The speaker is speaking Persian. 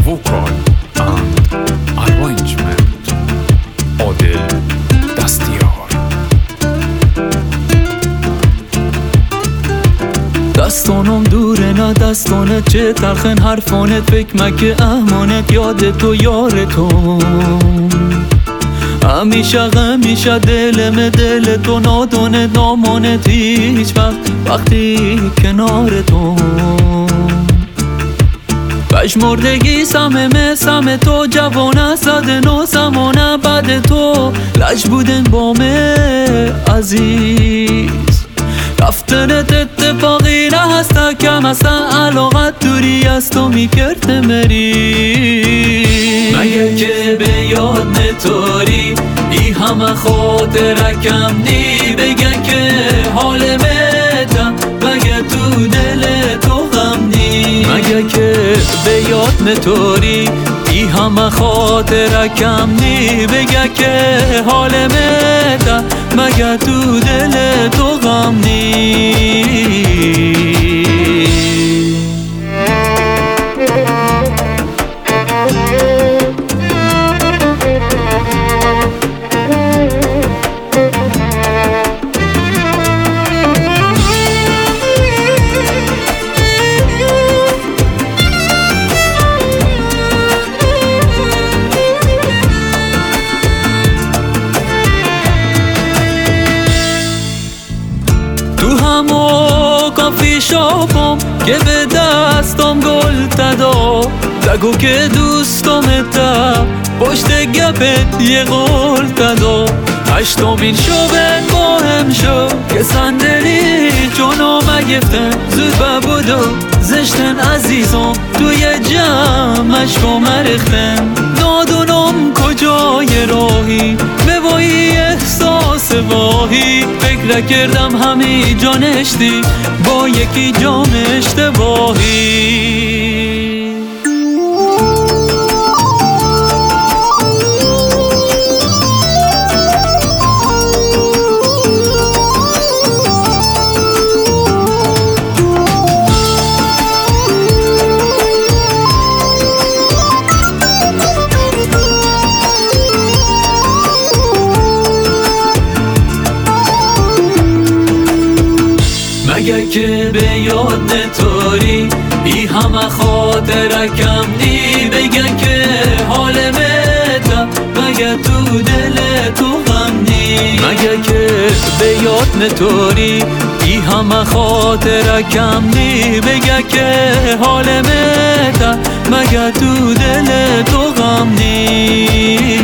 vocal and arrangement عادل دستیار. دستانم دوره نه دستانت، چه تلخن حرفانت، فکر مکه احمانت، یاد تو یار تو همیشه غمیشه دلم دل تو، نادانت نامانت هیچ وقتی کنار تو. پشمردگی سم تو، جوانه زده نو زمانه بعد تو، لج بودن بامه عزیز، رفتنت اتفاقی نه هسته، کم هسته علاقت دوری از تو میکرد مری. مگه که به یاد نتاری ای همه خاطره کم نی، بگه که حال متم مگه تو دل تو غم نی. مگه که به یاد نتاری ای همه خاطره کم نی، بگه که حال متم مگه تو دل تو غم نی. کافی شاپم که به دستم گل تدا، بگو که دوستم تا پشت گپت یه قول تدا. هشتمین شبن مهم شو که صندلی جونو مگفتن، زود ببودو زشتن عزیزم توی جمعش کم ریختن. نادونم کجای راهی ببایی احساس واهی، فکر کردم همی جانشتی با یکی جام اشتباهی. مگه که به یاد نتاری ای همه خاطره کم نی، بگه که حال متم مگه تو دل تو غم نی. مگه که به یاد نتاری ای همه خاطره کم نی، بگه که حال متم مگه تو دل تو غم نی.